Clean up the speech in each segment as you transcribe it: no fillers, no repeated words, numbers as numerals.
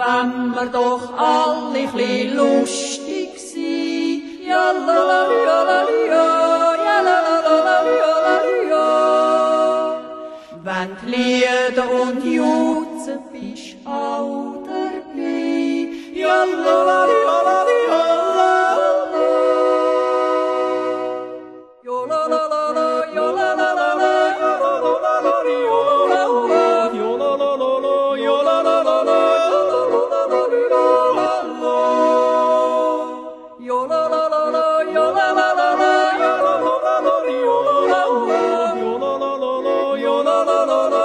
wenn wir doch alle chli lustig sind. Ja la la la la la, ja la la la la la la. Wenn die Lieder und Jutzen bist auch dabei. Ja la la la la la la. Ja la la la la, ja la la la la, ja la la la la, ja la la la la, ja la la la la, ja la la la la, ja la la la la, ja la la la la, ja la la la la, ja la la la la.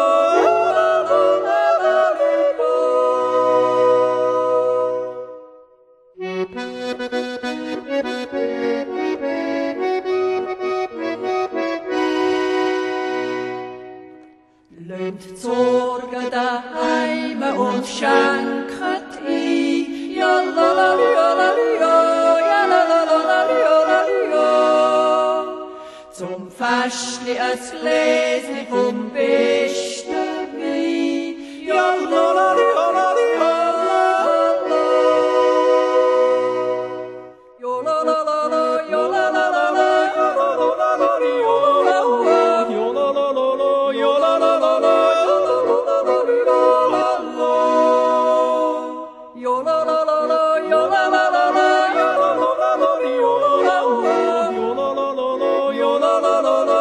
Lönt die Sorgen daheim und schenket ein. Ja la la la la la, ja la la la la la la. Zum Festli ein Gläschen vom besten Wein. Ja la la la la la la. Ja la la la la, ja la la la la, ja la la la la la. Ja la la la la, ja la la la la. Yo la la la la, yo la la la la, yo la la la la, yo la la la la, yo la la la la.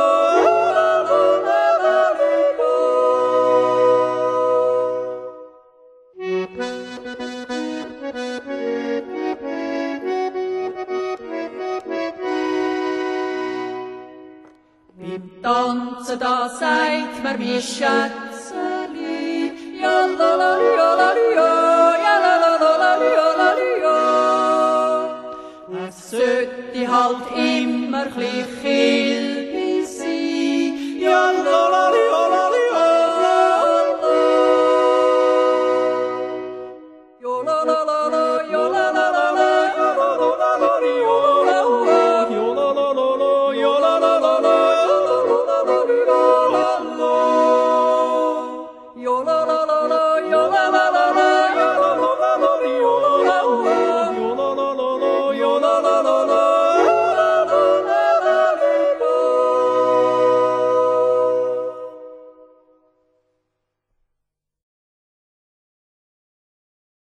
Beim Tanzen da sagt man wie Schätzeli, ja la la la la la. Es sollte halt immer chli